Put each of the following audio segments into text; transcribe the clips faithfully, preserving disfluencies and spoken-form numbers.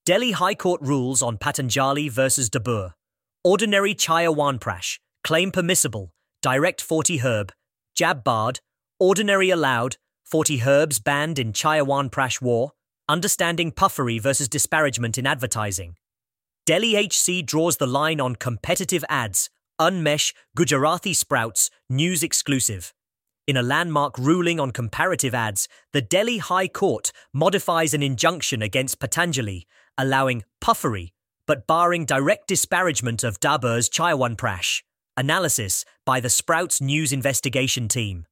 Delhi High Court rules on Patanjali versus Dabur. Ordinary Chyawanprash, claim permissible, direct forty herb, jab barred, ordinary allowed, forty herbs banned in Chyawanprash war, understanding puffery versus disparagement in advertising. Delhi H C draws the line on competitive ads, Unmesh, Gujarati Sprouts, news exclusive. In a landmark ruling on comparative ads, the Delhi High Court modifies an injunction against Patanjali, allowing puffery, but barring direct disparagement of Dabur's Chyawanprash. Analysis by the Sprouts News Investigation Team.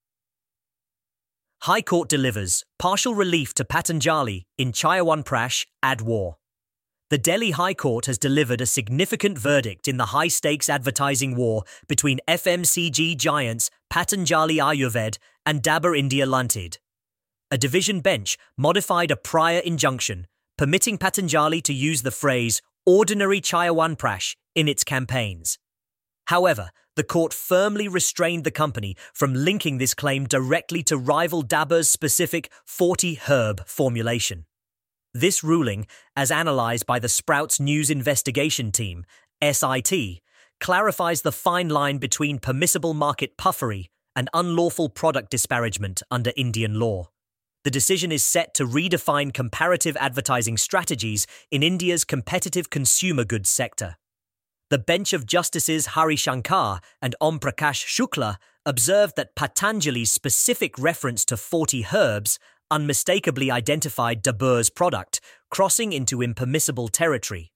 High Court delivers partial relief to Patanjali in Chyawanprash ad war. The Delhi High Court has delivered a significant verdict in the high-stakes advertising war between F M C G giants Patanjali Ayurved and Dabur India Limited. A division bench modified a prior injunction, permitting Patanjali to use the phrase ordinary Chyawanprash in its campaigns. However, the court firmly restrained the company from linking this claim directly to rival Dabur's specific forty herb formulation. This ruling, as analysed by the Sprouts News Investigation Team, S I T, clarifies the fine line between permissible market puffery and unlawful product disparagement under Indian law. The decision is set to redefine comparative advertising strategies in India's competitive consumer goods sector. The bench of Justices Hari Shankar and Om Prakash Shukla observed that Patanjali's specific reference to forty herbs unmistakably identified Dabur's product, crossing into impermissible territory.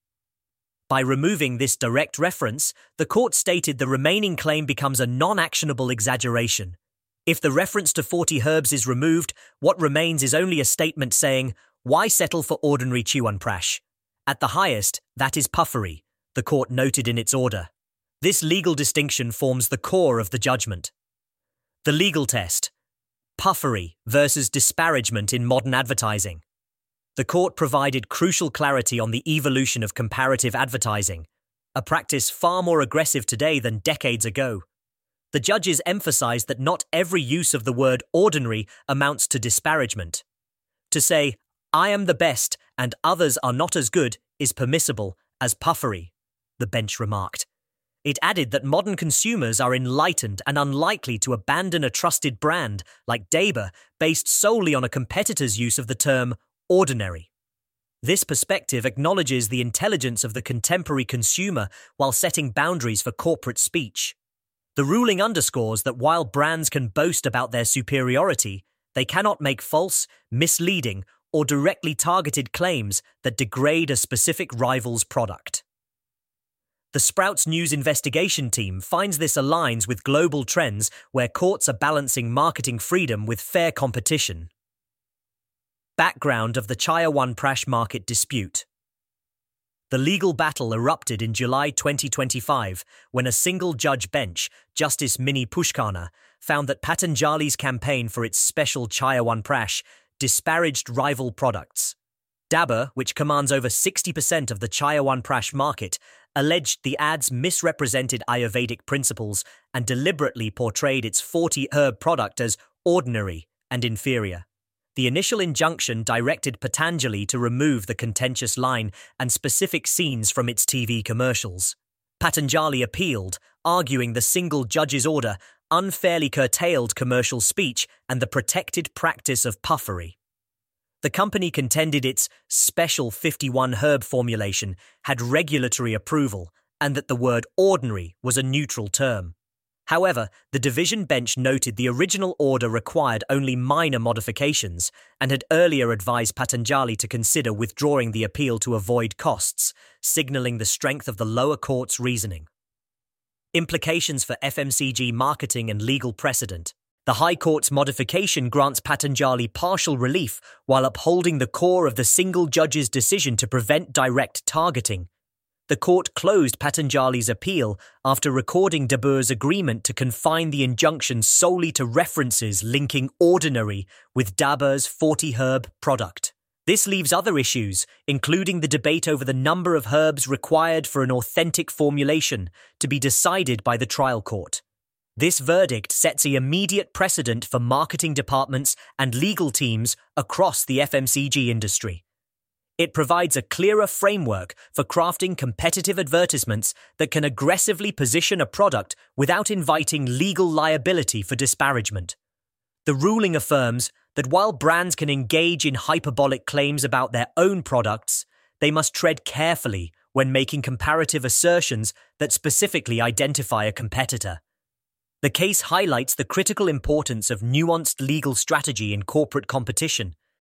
By removing this direct reference, the court stated the remaining claim becomes a non-actionable exaggeration. If the reference to forty herbs is removed, what remains is only a statement saying, "Why settle for ordinary Chyawanprash? At the highest, that is puffery," the court noted in its order. This legal distinction forms the core of the judgment. The legal test: puffery versus disparagement in modern advertising. The court provided crucial clarity on the evolution of comparative advertising, a practice far more aggressive today than decades ago. The judges emphasized that not every use of the word ordinary amounts to disparagement. To say, "I am the best and others are not as good," is permissible as puffery, the bench remarked. It added that modern consumers are enlightened and unlikely to abandon a trusted brand like Dabur based solely on a competitor's use of the term ordinary. This perspective acknowledges the intelligence of the contemporary consumer while setting boundaries for corporate speech. The ruling underscores that while brands can boast about their superiority, they cannot make false, misleading, or directly targeted claims that degrade a specific rival's product. The Sprouts News Investigation Team finds this aligns with global trends where courts are balancing marketing freedom with fair competition. Background of the Chyawanprash market dispute. The legal battle erupted in July twenty twenty-five when a single-judge bench, Justice Mini Pushkarna, found that Patanjali's campaign for its special Chyawanprash disparaged rival products. Dabur, which commands over sixty percent of the Chyawanprash market, alleged the ads misrepresented Ayurvedic principles and deliberately portrayed its forty herb product as ordinary and inferior. The initial injunction directed Patanjali to remove the contentious line and specific scenes from its T V commercials. Patanjali appealed, arguing the single judge's order unfairly curtailed commercial speech and the protected practice of puffery. The company contended its special fifty-one herb formulation had regulatory approval and that the word ordinary was a neutral term. However, the division bench noted the original order required only minor modifications and had earlier advised Patanjali to consider withdrawing the appeal to avoid costs, signalling the strength of the lower court's reasoning. Implications for F M C G marketing and legal precedent. The High Court's modification grants Patanjali partial relief while upholding the core of the single judge's decision to prevent direct targeting. The court closed Patanjali's appeal after recording Dabur's agreement to confine the injunction solely to references linking ordinary with Dabur's forty herb product. This leaves other issues, including the debate over the number of herbs required for an authentic formulation, to be decided by the trial court. This verdict sets an immediate precedent for marketing departments and legal teams across the F M C G industry. It provides a clearer framework for crafting competitive advertisements that can aggressively position a product without inviting legal liability for disparagement. The ruling affirms that while brands can engage in hyperbolic claims about their own products, they must tread carefully when making comparative assertions that specifically identify a competitor. The case highlights the critical importance of nuanced legal strategy in corporate competition,